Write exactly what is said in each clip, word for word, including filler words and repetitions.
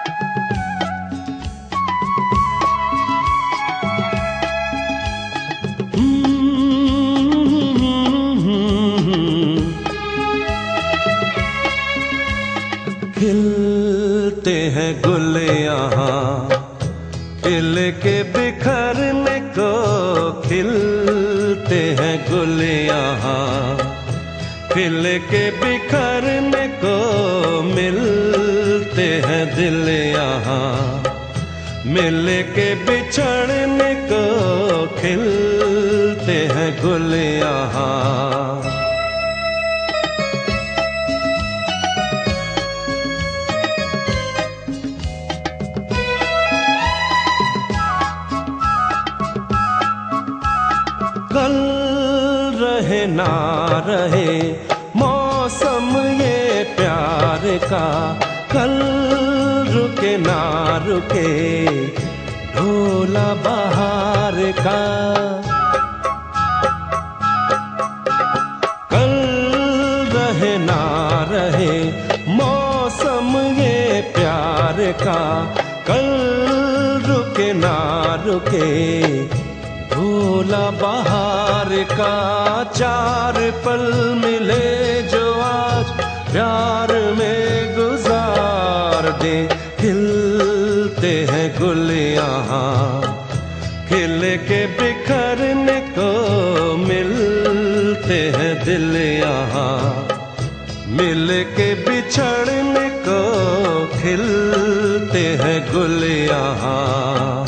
खिलते हैं गुल यहाँ खिल के बिखरने को, खिलते हैं गुल यहाँ खिल के बिखरने को, मिलते हैं दिल यहाँ मिल के बिछड़ने को, खिलते हैं गुल यहाँ। कल रहे ना रहे मौसम ये प्यार का, कल रुके ना रुके ढोला बहार का, कल रहे ना रहे मौसम ये प्यार का, कल रुके ना रुके ढोला बहार का। चार पल मिले जो आज प्यार में गुजार दे, खिलते हैं गुल यहाँ खिल के बिखरने को, मिलते हैं दिल यहाँ मिल के बिछड़ने को, खिलते हैं गुल यहाँ।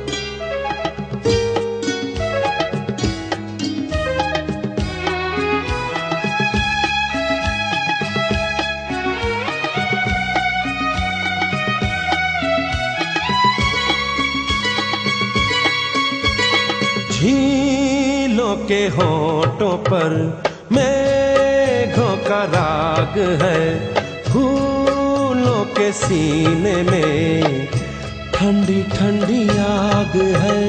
झीलों के होठों पर मेघों का राग है, फूलों के सीने में ठंडी ठंडी आग है।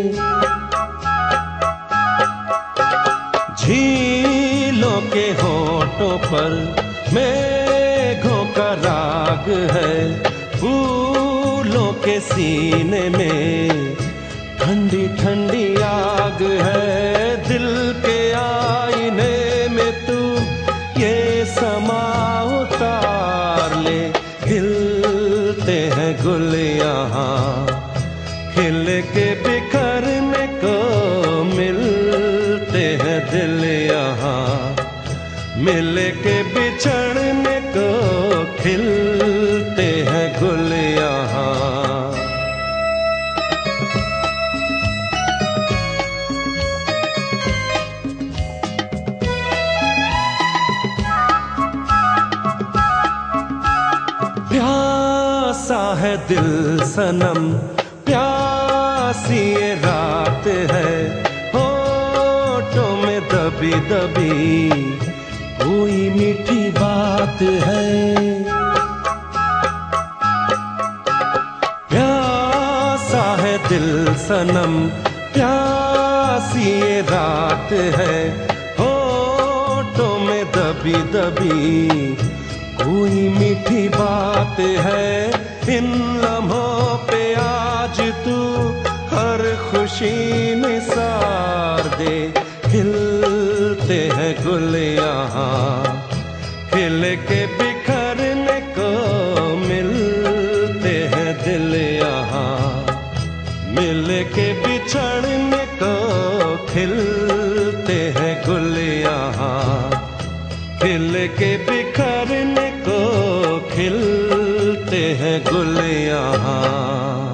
झीलों के होठों पर मेघों का राग है, फूलों के सीने में ठंडी ठंडी आग है। दिल के आईने में तू ये समा उतार ले, खिलते हैं गुल यहाँ खिल के बिखरने को, मिलते हैं दिल यहाँ मिल के बिछड़ने को, खिलते हैं गुल यहाँ। प्यासा है दिल सनम प्यासी ये रात है, होठों में दबी दबी कोई मीठी बात है। प्यासा है दिल सनम प्यासी ये रात है, होठों में दबी दबी कोई मीठी बात है। इन लम्हों पे आज तू हर खुशी निसार दे, खिलते हैं गुल यहाँ खिल के बिखरने को, मिलते हैं दिल यहाँ मिल के बिछड़ने को, खिलते हैं गुल यहाँ खिल के बिखरने को, खिलते हैं गुल यहाँ।